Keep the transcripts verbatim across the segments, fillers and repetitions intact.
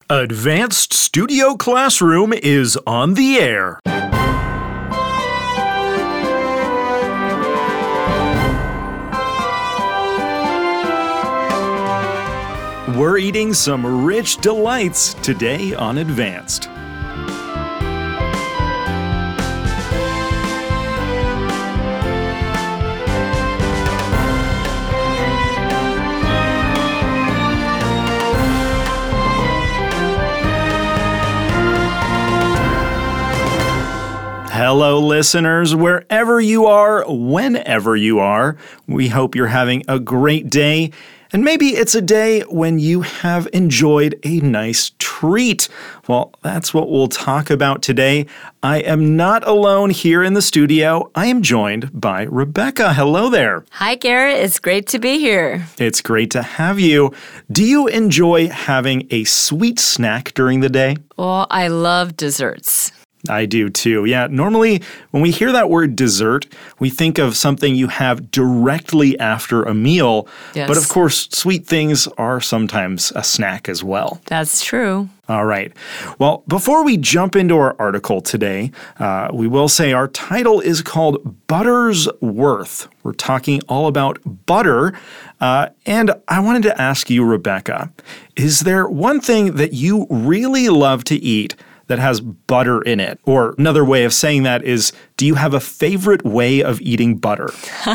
Advanced Studio Classroom is on the air. We're eating some rich delights today on Advanced. Hello, listeners, wherever you are, whenever you are. We hope you're having a great day. And maybe it's a day when you have enjoyed a nice treat. Well, that's what we'll talk about today. I am not alone here in the studio. I am joined by Rebecca. Hello there. Hi, Garrett. It's great to be here. It's great to have you. Do you enjoy having a sweet snack during the day? Well, I love desserts. I do too. Yeah, normally when we hear that word dessert, we think of something you have directly after a meal. Yes. But of course, sweet things are sometimes a snack as well. That's true. All right. Well, before we jump into our article today, uh, we will say our title is called Butter's Worth. We're talking all about butter. Uh, and I wanted to ask you, Rebecca, is there one thing that you really love to eat that has butter in it? Or another way of saying that is, do you have a favorite way of eating butter?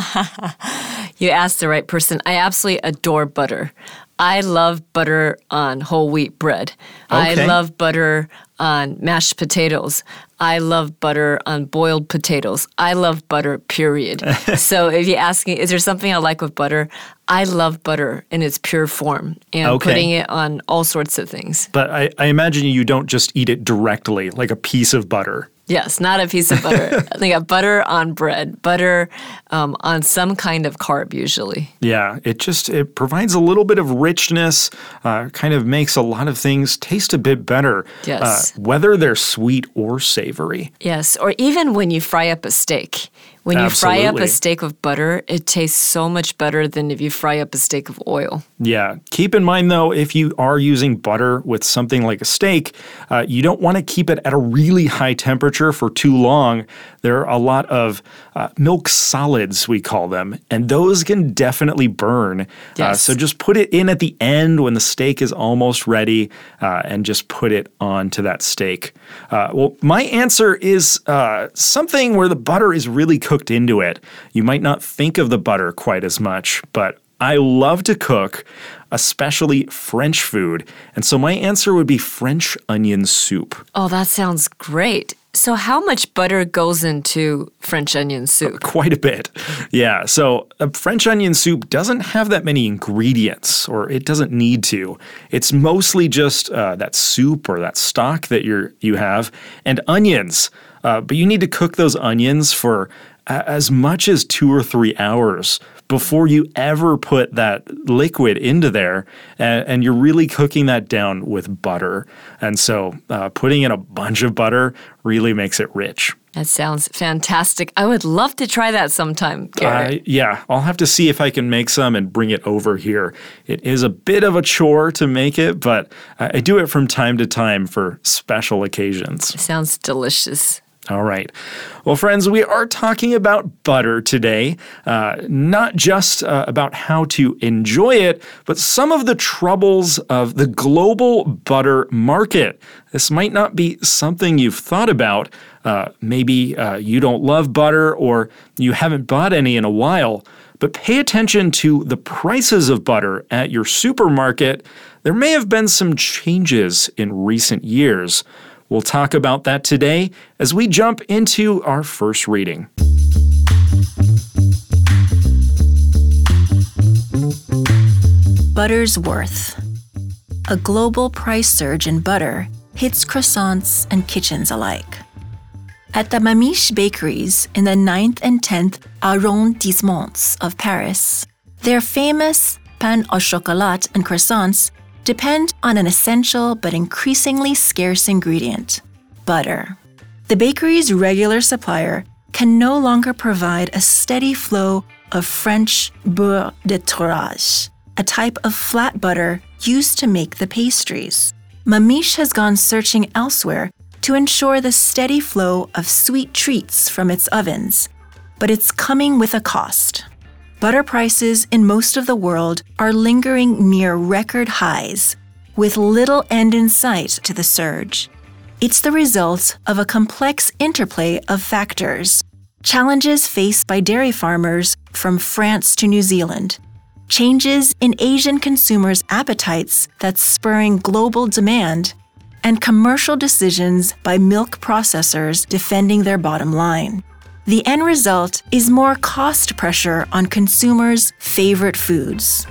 You asked the right person. I absolutely adore butter. I love butter on whole wheat bread. Okay. I love butter on mashed potatoes. I love butter on boiled potatoes. I love butter, period. So if you ask me, is there something I like with butter? I love butter in its pure form and Okay. putting it on all sorts of things. But I, I imagine you don't just eat it directly, like a piece of butter. Yes, not a piece of butter. They got butter on bread, butter um, on some kind of carb usually. Yeah, it just it provides a little bit of richness, uh, kind of makes a lot of things taste a bit better, Yes. uh, whether they're sweet or savory. Yes, or even when you fry up a steak. When you fry up Absolutely. a steak with butter, it tastes so much better than if you fry up a steak of oil. Yeah. Keep in mind, though, if you are using butter with something like a steak, uh, you don't want to keep it at a really high temperature for too long. There are a lot of uh, milk solids, we call them, and those can definitely burn. Uh, Yes. so just put it in at the end when the steak is almost ready uh, and just put it onto that steak. Uh, well, my answer is uh, something where the butter is really cooked into it. You might not think of the butter quite as much, but I love to cook, especially French food. And so my answer would be French onion soup. Oh, that sounds great. So how much butter goes into French onion soup? Quite a bit. Yeah. So a French onion soup doesn't have that many ingredients, or it doesn't need to. It's mostly just uh, that soup or that stock that you're you have and onions. Uh, but you need to cook those onions for uh, as much as two or three hours before you ever put that liquid into there, and, and you're really cooking that down with butter. And so uh, putting in a bunch of butter really makes it rich. That sounds fantastic. I would love to try that sometime, Garrett. Uh, yeah, I'll have to see if I can make some and bring it over here. It is a bit of a chore to make it, but I I do it from time to time for special occasions. Sounds delicious. All right. Well, friends, we are talking about butter today, uh, not just uh, about how to enjoy it, but some of the troubles of the global butter market. This might not be something you've thought about. Uh, maybe uh, you don't love butter or you haven't bought any in a while, but pay attention to the prices of butter at your supermarket. There may have been some changes in recent years. We'll talk about that today as we jump into our first reading. Butter's worth. A global price surge in butter hits croissants and kitchens alike. At the Mamiche bakeries in the ninth and tenth arrondissements of Paris, their famous pain au chocolat and croissants depend on an essential but increasingly scarce ingredient, butter. The bakery's regular supplier can no longer provide a steady flow of French beurre de tourage, a type of flat butter used to make the pastries. Mamiche has gone searching elsewhere to ensure the steady flow of sweet treats from its ovens. But it's coming with a cost. Butter prices in most of the world are lingering near record highs, with little end in sight to the surge. It's the result of a complex interplay of factors. Challenges faced by dairy farmers from France to New Zealand, changes in Asian consumers' appetites that's spurring global demand, and commercial decisions by milk processors defending their bottom line. The end result is more cost pressure on consumers' favorite foods.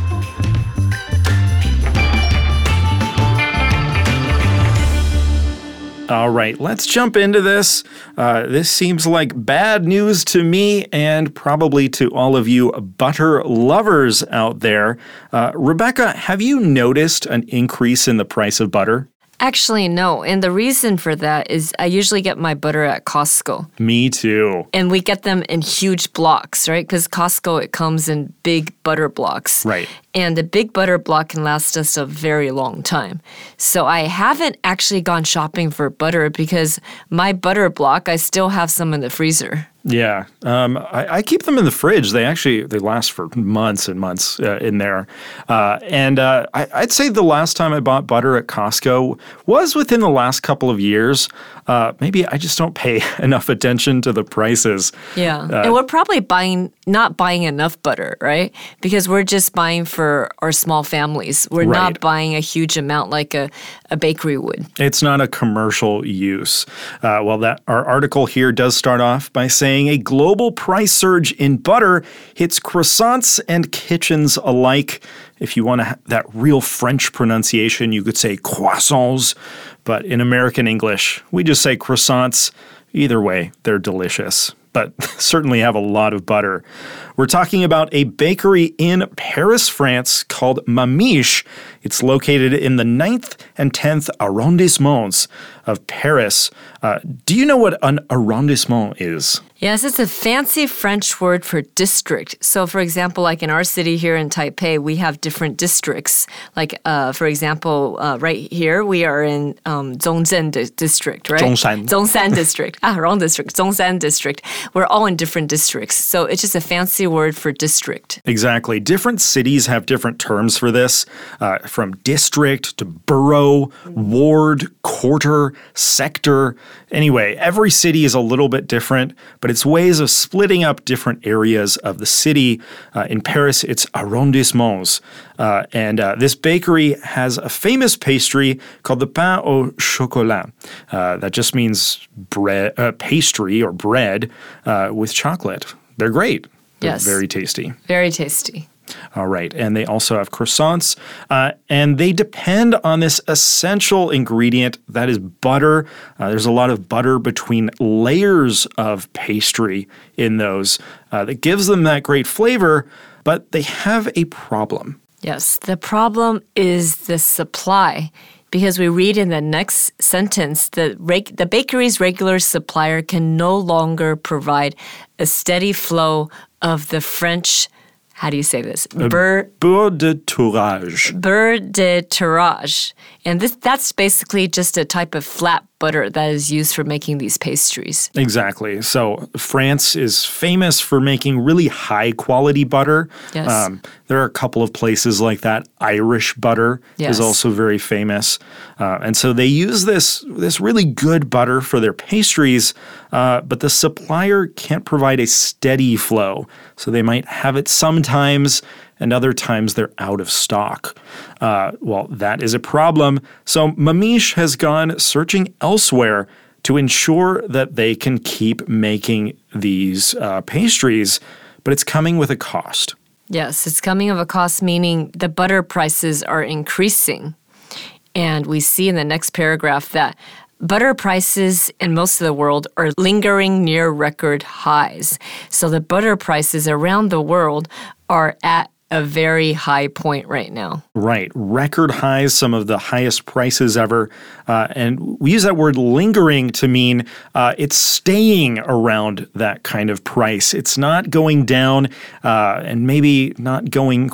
All right, let's jump into this. Uh, this seems like bad news to me and probably to all of you butter lovers out there. Uh, Rebecca, have you noticed an increase in the price of butter? Actually, no. And the reason for that is I usually get my butter at Costco. Me too. And we get them in huge blocks, right? Because Costco, it comes in big butter blocks. Right. And a big butter block can last us a very long time. So I haven't actually gone shopping for butter because my butter block, I still have some in the freezer. Yeah, um, I, I keep them in the fridge. They actually they last for months and months uh, in there. Uh, and uh, I, I'd say the last time I bought butter at Costco was within the last couple of years. Uh, maybe I just don't pay enough attention to the prices. Yeah, uh, and we're probably buying not buying enough butter, right? Because we're just buying for our small families. We're Right. not buying a huge amount like a, a bakery would. It's not a commercial use. Uh, well, that our article here does start off by saying a global price surge in butter hits croissants and kitchens alike. If you want to ha- that real French pronunciation, you could say croissants. But in American English, we just say croissants. Either way, they're delicious, but certainly have a lot of butter. We're talking about a bakery in Paris, France called Mamiche. It's located in the ninth and tenth arrondissements of Paris. Uh, do you know what an arrondissement is? Yes, it's a fancy French word for district. So, for example, like in our city here in Taipei, we have different districts. Like, uh, for example, uh, right here, we are in um, Zhongzhen di- district, right? Zhongshan. Zhongshan district. Ah, wrong district. Zhongshan district. We're all in different districts. So it's just a fancy word for district. Exactly. Different cities have different terms for this, uh, from district to borough, ward, quarter, sector. Anyway, every city is a little bit different, but it's ways of splitting up different areas of the city. Uh, in Paris, it's arrondissements. Uh, and uh, this bakery has a famous pastry called the pain au chocolat. Uh, that just means bread, uh, pastry or bread uh, with chocolate. They're great. They're Yes. very tasty. Very tasty. All right. And they also have croissants. Uh, and they depend on this essential ingredient that is butter. Uh, there's a lot of butter between layers of pastry in those uh, that gives them that great flavor. But they have a problem. Yes, the problem is the supply. Because we read in the next sentence, the, reg- the bakery's regular supplier can no longer provide a steady flow of the French, how do you say this? Beurre, Beurre de tourage. beurre de tirage. And this that's basically just a type of flat butter that is used for making these pastries. Exactly. So France is famous for making really high quality butter. Yes. Um, there are a couple of places like that. Irish butter Yes. is also very famous. Uh, and so they use this, this really good butter for their pastries, uh, but the supplier can't provide a steady flow. So they might have it sometimes, and other times they're out of stock. Uh, well, that is a problem. So Mamiche has gone searching elsewhere to ensure that they can keep making these uh, pastries, but it's coming with a cost. Yes, it's coming of a cost, meaning the butter prices are increasing. And we see in the next paragraph that butter prices in most of the world are lingering near record highs. So the butter prices around the world are at a very high point right now. Right. Record highs, some of the highest prices ever. Uh, and we use that word lingering to mean uh, it's staying around that kind of price. It's not going down uh, and maybe not going quite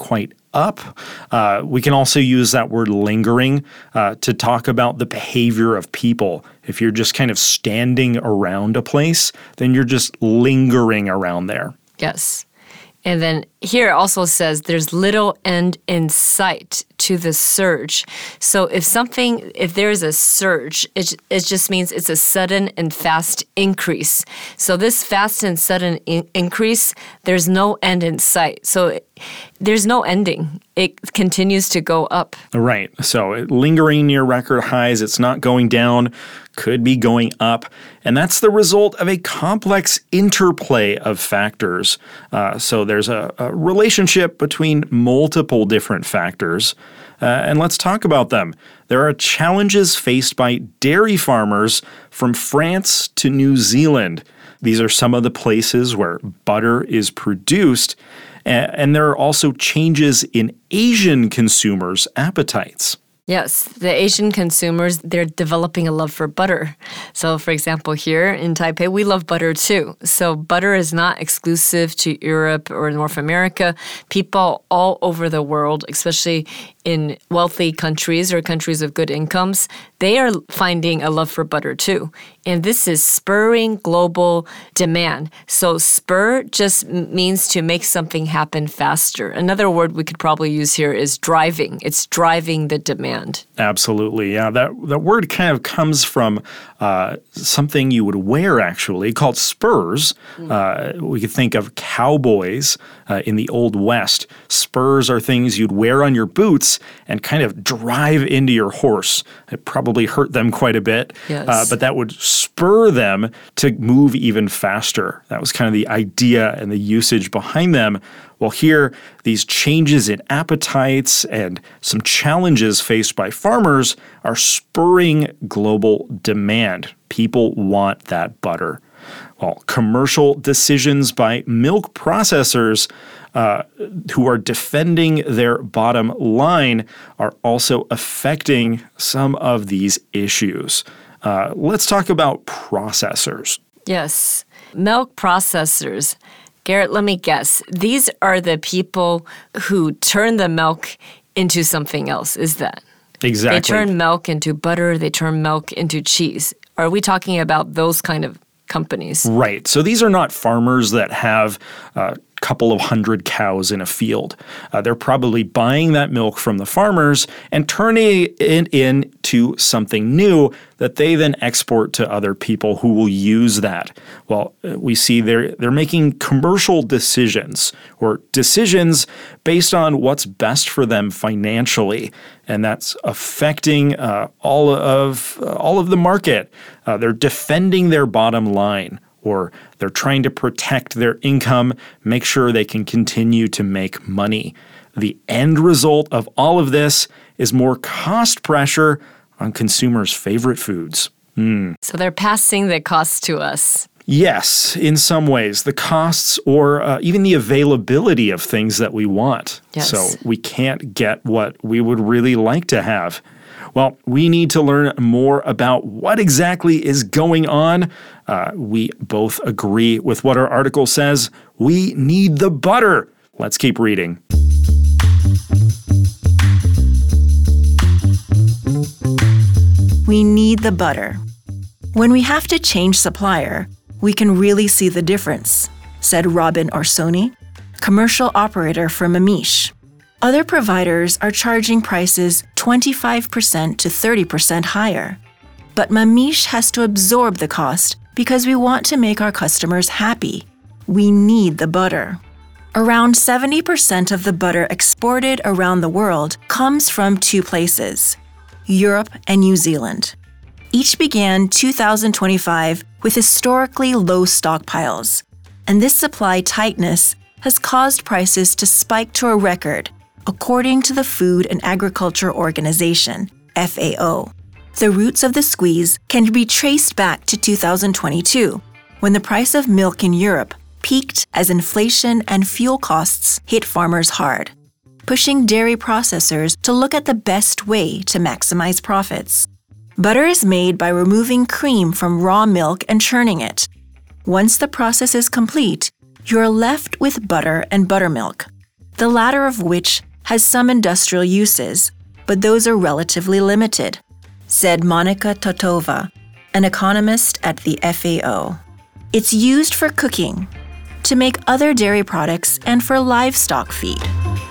up. Uh, we can also use that word lingering uh, to talk about the behavior of people. If you're just kind of standing around a place, then you're just lingering around there. Yes. And then here it also says there's little end in sight to the surge. So if something, if there's a surge, it, it just means it's a sudden and fast increase. So this fast and sudden in- increase, there's no end in sight. So it, there's no ending. It continues to go up. Right. So it, lingering near record highs, it's not going down, could be going up. And that's the result of a complex interplay of factors. Uh, so there's a, a relationship between multiple different factors. Uh, and let's talk about them. There are challenges faced by dairy farmers from France to New Zealand. These are some of the places where butter is produced. And, and there are also changes in Asian consumers' appetites. Yes, the Asian consumers, they're developing a love for butter. So, for example, here in Taipei, we love butter too. So butter is not exclusive to Europe or North America. People all over the world, especially in wealthy countries or countries of good incomes, they are finding a love for butter too. And this is spurring global demand. So spur just means to make something happen faster. Another word we could probably use here is driving. It's driving the demand. Absolutely. Yeah, that, that word kind of comes from uh, something you would wear, actually, called spurs. Mm. Uh, we could think of cowboys uh, in the Old West. Spurs are things you'd wear on your boots and kind of drive into your horse. It probably hurt them quite a bit, yes. uh, but that would spur them to move even faster. That was kind of the idea and the usage behind them. Well, here, these changes in appetites and some challenges faced by farmers are spurring global demand. People want that butter. Well, commercial decisions by milk processors uh, who are defending their bottom line are also affecting some of these issues. Uh, let's talk about processors. Yes, milk processors. Garrett, let me guess. These are the people who turn the milk into something else, is that? Exactly. They turn milk into butter, they turn milk into cheese. Are we talking about those kind of companies? Right. So these are not farmers that have a couple of hundred cows in a field. Uh, they're probably buying that milk from the farmers and turning it into something new that they then export to other people who will use that. Well, we see they're they're making commercial decisions or decisions based on what's best for them financially, and that's affecting uh, all of uh, all of the market. Uh, they're defending their bottom line, or they're trying to protect their income, make sure they can continue to make money. The end result of all of this is more cost pressure on consumers' favorite foods. Mm. So they're passing the cost to us. Yes, in some ways, the costs or uh, even the availability of things that we want. Yes. So we can't get what we would really like to have. Well, we need to learn more about what exactly is going on. Uh, we both agree with what our article says. We need the butter. Let's keep reading. We need the butter. When we have to change supplier, we can really see the difference, said Robin Orsoni, commercial operator for Mamiche. Other providers are charging prices twenty-five percent to thirty percent higher. But Mamiche has to absorb the cost because we want to make our customers happy. We need the butter. Around seventy percent of the butter exported around the world comes from two places, Europe and New Zealand. Each began two thousand twenty-five with historically low stockpiles, and this supply tightness has caused prices to spike to a record, according to the Food and Agriculture Organization, F A O. The roots of the squeeze can be traced back to two thousand twenty-two, when the price of milk in Europe peaked as inflation and fuel costs hit farmers hard, pushing dairy processors to look at the best way to maximize profits. Butter is made by removing cream from raw milk and churning it. Once the process is complete, you're left with butter and buttermilk, the latter of which has some industrial uses, but those are relatively limited, said Monika Totova, an economist at the F A O. It's used for cooking, to make other dairy products, and for livestock feed.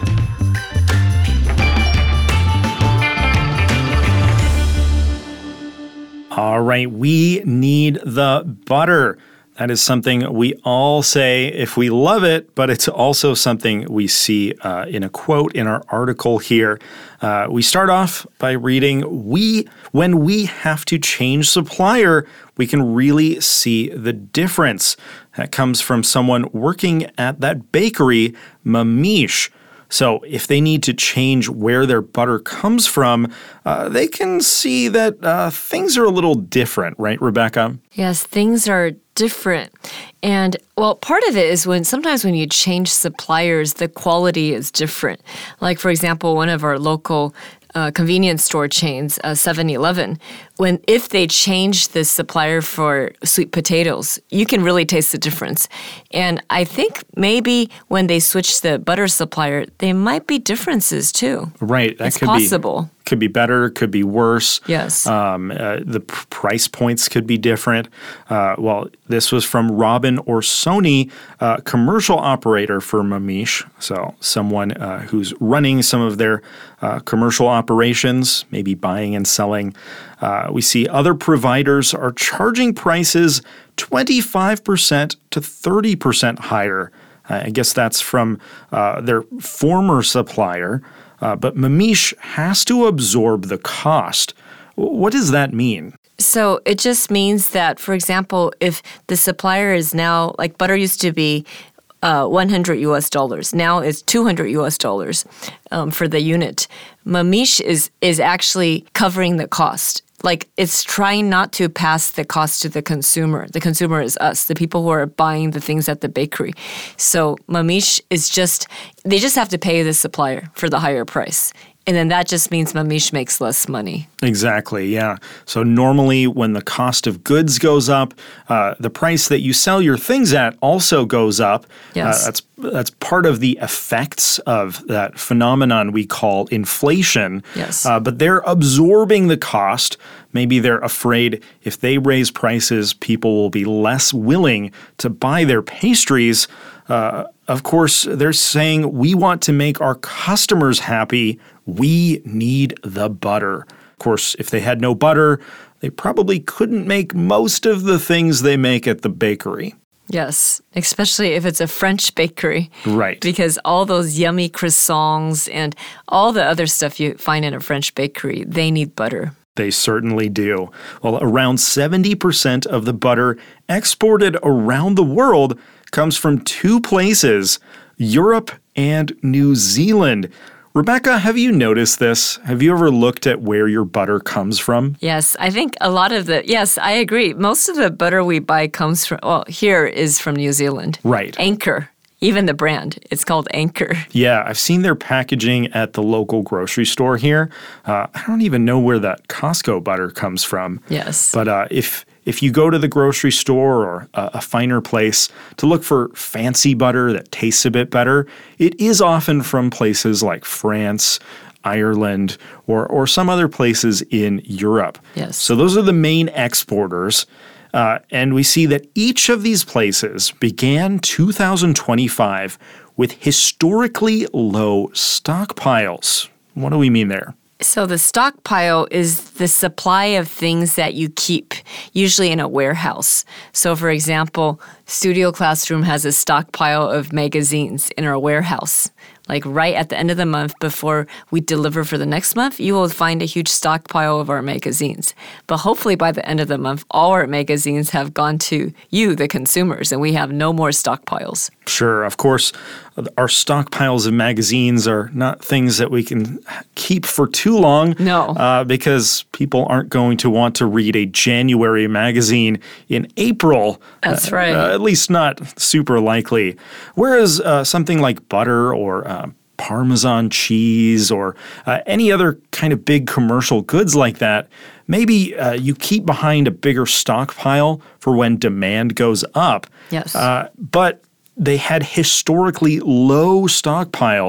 All right, we need the butter. That is something we all say if we love it, but it's also something we see uh, in a quote in our article here. Uh, we start off by reading, "We, when we have to change supplier, we can really see the difference." That comes from someone working at that bakery, Mamiche. So if they need to change where their butter comes from, uh, they can see that uh, things are a little different, right, Rebecca? Yes, things are different. And, well, part of it is when sometimes when you change suppliers, the quality is different. Like, for example, one of our local uh, convenience store chains, uh, seven eleven, when if they change the supplier for sweet potatoes, you can really taste the difference. And I think maybe when they switch the butter supplier, there might be differences too. Right. That it's could possible. Be, could be better, could be worse. Yes. Um, uh, the p- price points could be different. Uh, well, this was from Robin Orsoni, uh, commercial operator for Mamiche. So someone uh, who's running some of their uh, commercial operations, maybe buying and selling. Uh, we see other providers are charging prices twenty-five percent to thirty percent higher. Uh, I guess that's from uh, their former supplier. Uh, but Mamiche has to absorb the cost. What does that mean? So it just means that, for example, if the supplier is now, like butter used to be uh, one hundred U S dollars, now it's two hundred U S dollars um, for the unit. Mamiche is is actually covering the cost. Like, it's trying not to pass the cost to the consumer. The consumer is us, the people who are buying the things at the bakery. So Mamiche is just, they just have to pay the supplier for the higher price. And then that just means Mamiche makes less money. Exactly, yeah. So normally when the cost of goods goes up, uh, the price that you sell your things at also goes up. Yes. Uh, that's that's part of the effects of that phenomenon we call inflation. Yes. Uh, but they're absorbing the cost. Maybe they're afraid if they raise prices, people will be less willing to buy their pastries. Uh, of course, they're saying we want to make our customers happy. We need the butter. Of course, if they had no butter, they probably couldn't make most of the things they make at the bakery. Yes, especially if it's a French bakery. Right. Because all those yummy croissants and all the other stuff you find in a French bakery, they need butter. They certainly do. Well, around seventy percent of the butter exported around the world comes from two places, Europe and New Zealand. Rebecca, have you noticed this? Have you ever looked at where your butter comes from? Yes, I think a lot of the, yes, I agree. Most of the butter we buy comes from, well, here is from New Zealand. Right. Anchor, even the brand, it's called Anchor. Yeah, I've seen their packaging at the local grocery store here. Uh, I don't even know where that Costco butter comes from. Yes. But uh, if if you go to the grocery store or a, a finer place to look for fancy butter that tastes a bit better, it is often from places like France, Ireland, or or some other places in Europe. Yes. So those are the main exporters. Uh, and we see that each of these places began two thousand twenty-five with historically low stockpiles. What do we mean there? So the stockpile is the supply of things that you keep, usually in a warehouse. So for example, Studio Classroom has a stockpile of magazines in our warehouse. Like right at the end of the month before we deliver for the next month, you will find a huge stockpile of our magazines. But hopefully by the end of the month, all our magazines have gone to you, the consumers, and we have no more stockpiles. Sure. Of course, our stockpiles of magazines are not things that we can keep for too long. No. Uh, because people aren't going to want to read a January magazine in April. That's uh, right. Uh, at least not super likely. Whereas uh, something like butter or uh, Parmesan cheese or uh, any other kind of big commercial goods like that, maybe uh, you keep behind a bigger stockpile for when demand goes up. Yes. Uh, but they had historically low stockpiles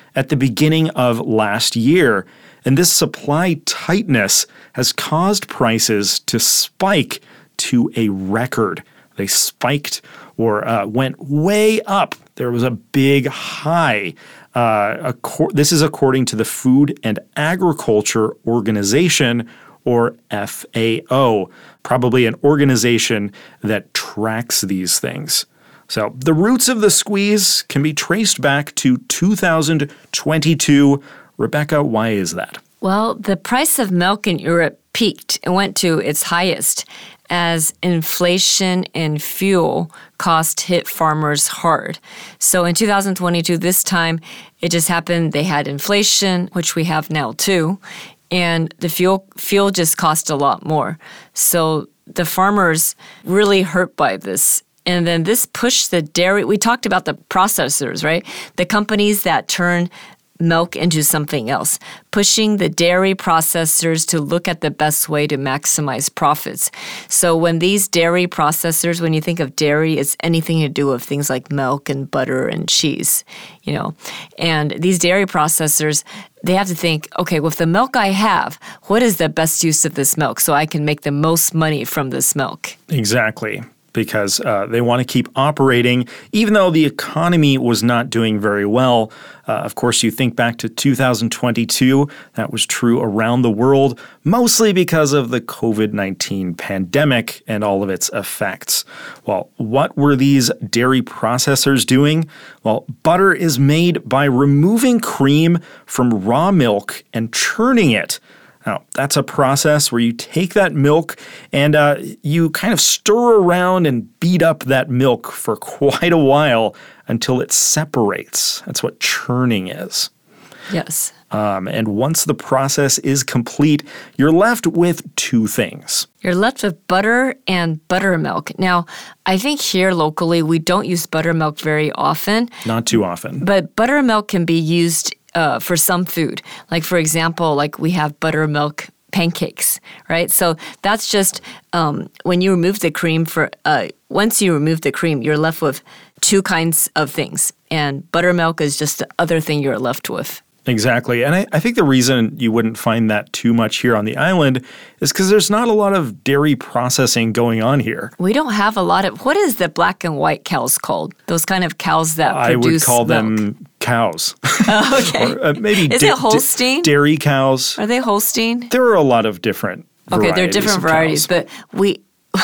at the beginning of last year. And this supply tightness has caused prices to spike to a record. They spiked or uh, went way up. There was a big high. Uh, acor- this is according to the Food and Agriculture Organization, or F A O, probably an organization that tracks these things. So the roots of the squeeze can be traced back to two thousand twenty-two. Rebecca, why is that? Well, the price of milk in Europe peaked and went to its highest as inflation and fuel cost hit farmers hard. So in two thousand twenty-two, this time, it just happened they had inflation, which we have now too, and the fuel fuel just cost a lot more. So the farmers really hurt by this. And then this pushed the dairy. We talked about the processors, right? The companies that turn milk into something else, pushing the dairy processors to look at the best way to maximize profits. So when these dairy processors, when you think of dairy, it's anything to do with things like milk and butter and cheese, you know. And these dairy processors, they have to think, okay, with the milk I have, what is the best use of this milk so I can make the most money from this milk? Exactly. Because uh, they want to keep operating, even though the economy was not doing very well. Uh, of course, you think back to two thousand twenty-two, that was true around the world, mostly because of the covid nineteen pandemic and all of its effects. Well, what were these dairy processors doing? Well, butter is made by removing cream from raw milk and churning it. Now, that's a process where you take that milk and uh, you kind of stir around and beat up that milk for quite a while until it separates. That's what churning is. Yes. Um, and once the process is complete, you're left with two things. You're left with butter and buttermilk. Now, I think here locally, we don't use buttermilk very often. Not too often. But buttermilk can be used uh, for some food. Like, for example, like we have buttermilk pancakes, right? So that's just um, when you remove the cream for, uh, once you remove the cream, you're left with two kinds of things. And buttermilk is just the other thing you're left with. Exactly. And I, I think the reason you wouldn't find that too much here on the island is because there's not a lot of dairy processing going on here. We don't have a lot of, what is the black and white cows called? Those kind of cows that I produce would call milk. them cows. Oh, okay. or, uh, maybe is da- it Holstein? Da- dairy cows. Are they Holstein? There are a lot of different varieties. Okay, they're different of varieties, cows. but we,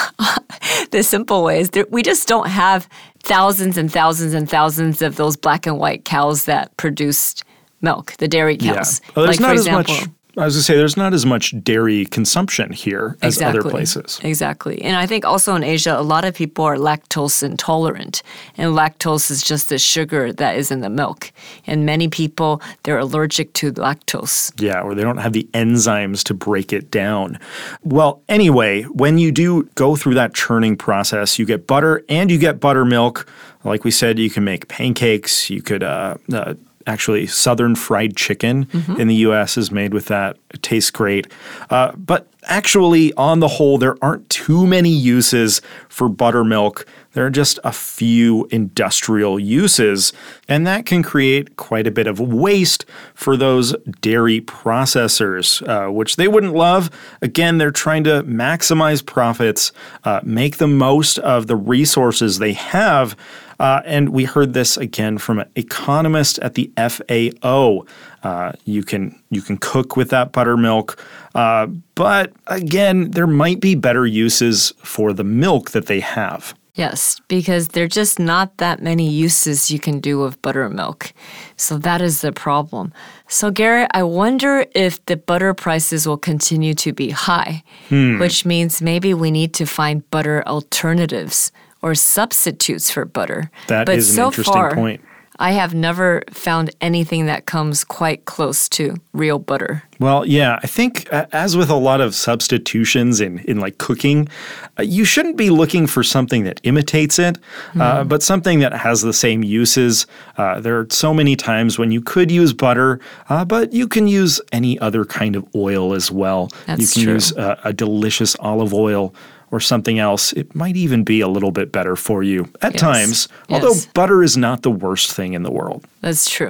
the simple way is there, we just don't have thousands and thousands and thousands of those black and white cows that produced milk, the dairy cows. Yeah. Well, there's like, not for as example, much. I was going to say there's not as much dairy consumption here as exactly, other places. Exactly. And I think also in Asia, a lot of people are lactose intolerant. And lactose is just the sugar that is in the milk. And many people, they're allergic to lactose. Yeah, or they don't have the enzymes to break it down. Well, anyway, when you do go through that churning process, you get butter and you get buttermilk. Like we said, you can make pancakes. You could uh, uh, Actually, Southern fried chicken mm-hmm. in the U S is made with that. It tastes great. Uh, but actually, on the whole, there aren't too many uses for buttermilk. There are just a few industrial uses, and that can create quite a bit of waste for those dairy processors, uh, which they wouldn't love. Again, they're trying to maximize profits, uh, make the most of the resources they have. Uh, and we heard this again from an economist at the F A O. Uh, you can you can cook with that buttermilk, uh, but again, there might be better uses for the milk that they have. Yes, because there are just not that many uses you can do with buttermilk. So that is the problem. So Garrett, I wonder if the butter prices will continue to be high, hmm. which means maybe we need to find butter alternatives or substitutes for butter. That but is an so interesting far, point. I have never found anything that comes quite close to real butter. Well, yeah, I think uh, as with a lot of substitutions in, in like cooking, uh, you shouldn't be looking for something that imitates it, mm. uh, but something that has the same uses. Uh, there are so many times when you could use butter, uh, but you can use any other kind of oil as well. That's you can true. use uh, a delicious olive oil or something else. It might even be a little bit better for you at yes. times, yes. although butter is not the worst thing in the world. That's true.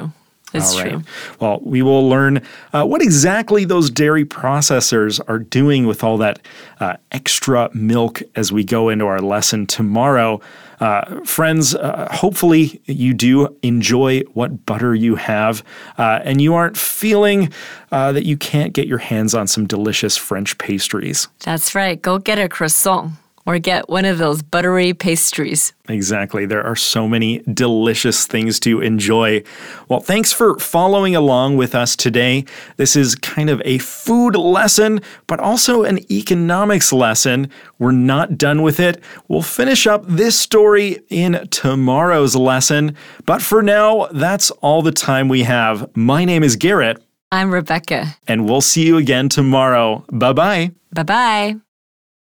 It's All right. true. Well, we will learn uh, what exactly those dairy processors are doing with all that uh, extra milk as we go into our lesson tomorrow. Uh, friends, uh, hopefully you do enjoy what butter you have, uh, and you aren't feeling uh, that you can't get your hands on some delicious French pastries. That's right. Go get a croissant or get one of those buttery pastries. Exactly. There are so many delicious things to enjoy. Well, thanks for following along with us today. This is kind of a food lesson, but also an economics lesson. We're not done with it. We'll finish up this story in tomorrow's lesson. But for now, that's all the time we have. My name is Garrett. I'm Rebecca. And we'll see you again tomorrow. Bye-bye. Bye-bye.